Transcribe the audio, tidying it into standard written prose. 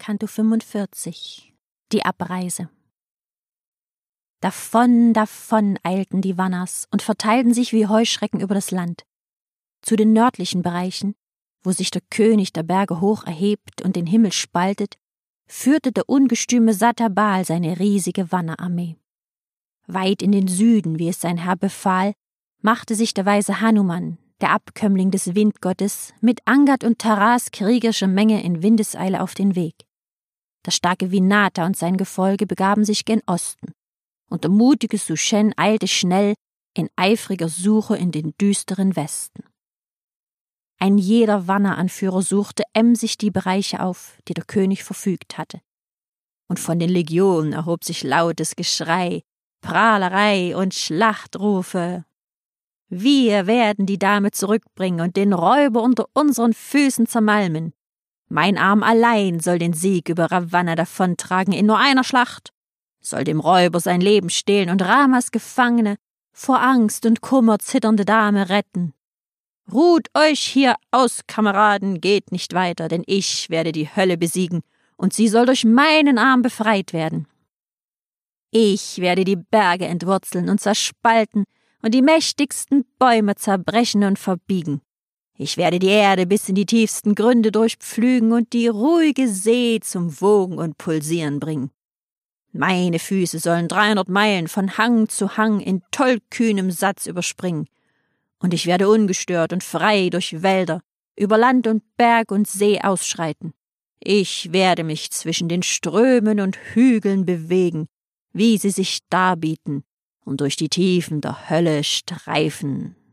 Canto 45. Die Abreise. Davon, davon eilten die Wanners und verteilten sich wie Heuschrecken über das Land. Zu den nördlichen Bereichen, wo sich der König der Berge hoch erhebt und den Himmel spaltet, führte der ungestüme Satabal seine riesige Wannerarmee. Weit in den Süden, wie es sein Herr befahl, machte sich der weise Hanuman, der Abkömmling des Windgottes, mit Angad und Taras kriegerischer Menge in Windeseile auf den Weg. Der starke Vinata und sein Gefolge begaben sich gen Osten, und der mutige Sushen eilte schnell in eifriger Suche in den düsteren Westen. Ein jeder Wanneranführer suchte emsig die Bereiche auf, die der König verfügt hatte. Und von den Legionen erhob sich lautes Geschrei, Prahlerei und Schlachtrufe. Wir werden die Dame zurückbringen und den Räuber unter unseren Füßen zermalmen. Mein Arm allein soll den Sieg über Ravanna davontragen in nur einer Schlacht, soll dem Räuber sein Leben stehlen und Ramas Gefangene vor Angst und Kummer zitternde Dame retten. Ruht euch hier aus, Kameraden, geht nicht weiter, denn ich werde die Hölle besiegen, und sie soll durch meinen Arm befreit werden. Ich werde die Berge entwurzeln und zerspalten und die mächtigsten Bäume zerbrechen und verbiegen. Ich werde die Erde bis in die tiefsten Gründe durchpflügen und die ruhige See zum Wogen und Pulsieren bringen. Meine Füße sollen 300 Meilen von Hang zu Hang in tollkühnem Satz überspringen, und ich werde ungestört und frei durch Wälder, über Land und Berg und See ausschreiten. Ich werde mich zwischen den Strömen und Hügeln bewegen, wie sie sich darbieten, und durch die Tiefen der Hölle streifen,